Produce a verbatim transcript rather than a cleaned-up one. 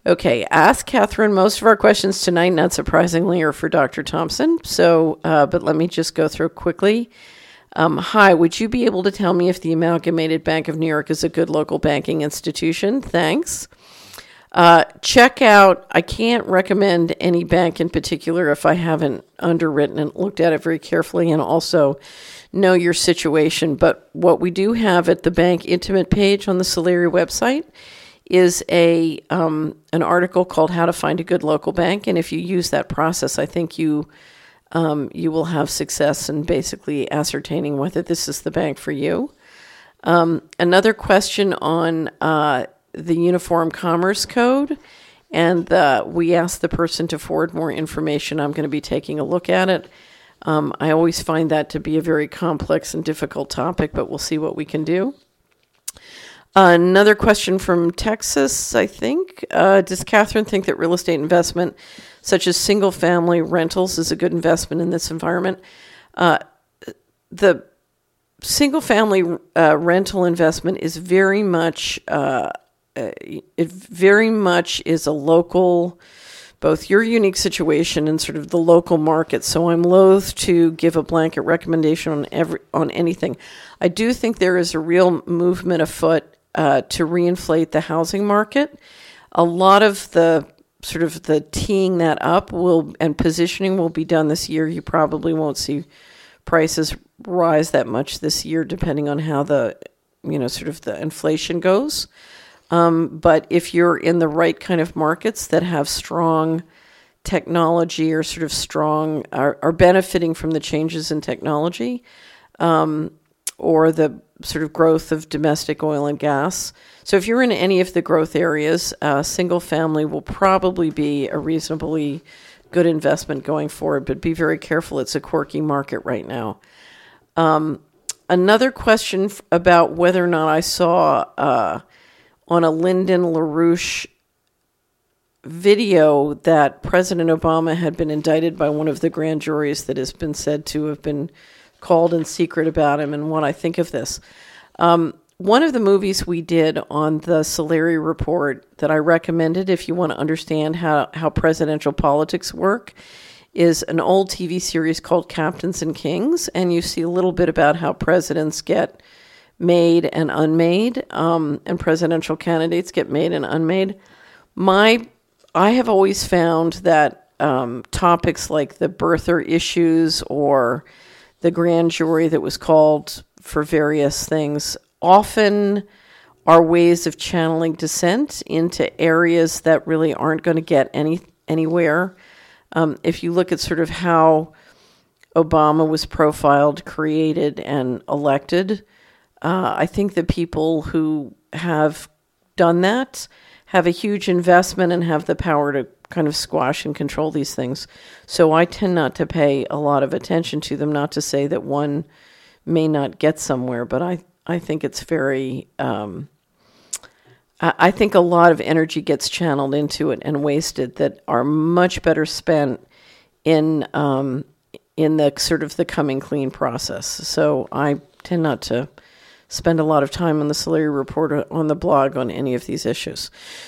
Okay, ask Catherine. Most of our questions tonight, not surprisingly, are for Doctor Thompson. So, uh, but let me just go through quickly. Um, hi, would you be able to tell me if the Amalgamated Bank of New York is a good local banking institution? Thanks. Uh, check out, I can't recommend any bank in particular if I haven't underwritten and looked at it very carefully and also know your situation. But what we do have at the Bank Intimate page on the Solari website is a um, an article called How to Find a Good Local Bank. And if you use that process, I think you um, you will have success in basically ascertaining whether this is the bank for you. Um, another question on uh, the Uniform Commerce Code, and uh, we asked the person to forward more information. I'm going to be taking a look at it. Um, I always find that to be a very complex and difficult topic, but we'll see what we can do. Uh, another question from Texas, I think. Uh, does Catherine think that real estate investment, such as single-family rentals, is a good investment in this environment? Uh, the single-family uh, rental investment is very much... Uh, it very much is a local, both your unique situation and sort of the local market. So I'm loath to give a blanket recommendation on every on anything. I do think there is a real movement afoot uh, to reinflate the housing market. A lot of the sort of the teeing that up will and positioning will be done this year. You probably won't see prices rise that much this year, depending on how the you know sort of the inflation goes. Um, but if you're in the right kind of markets that have strong technology or sort of strong, are, are benefiting from the changes in technology um, or the sort of growth of domestic oil and gas. So if you're in any of the growth areas, uh, single family will probably be a reasonably good investment going forward, but be very careful. It's a quirky market right now. Um, another question f- about whether or not I saw... Uh, on a Lyndon LaRouche video that President Obama had been indicted by one of the grand juries that has been said to have been called in secret about him, and what I think of this. Um, one of the movies we did on the Solari Report that I recommended if you want to understand how, how presidential politics work is an old T V series called Captains and Kings, and you see a little bit about how presidents get made and unmade, um, and presidential candidates get made and unmade. My, I have always found that um, topics like the birther issues or the grand jury that was called for various things often are ways of channeling dissent into areas that really aren't going to get any anywhere. Um, if you look at sort of how Obama was profiled, created, and elected, Uh, I think the people who have done that have a huge investment and have the power to kind of squash and control these things. So I tend not to pay a lot of attention to them, not to say that one may not get somewhere, but I, I think it's very, um, I, I think a lot of energy gets channeled into it and wasted that are much better spent in, um, in the sort of the coming clean process. So I tend not to spend a lot of time on the Solari Report on the blog on any of these issues.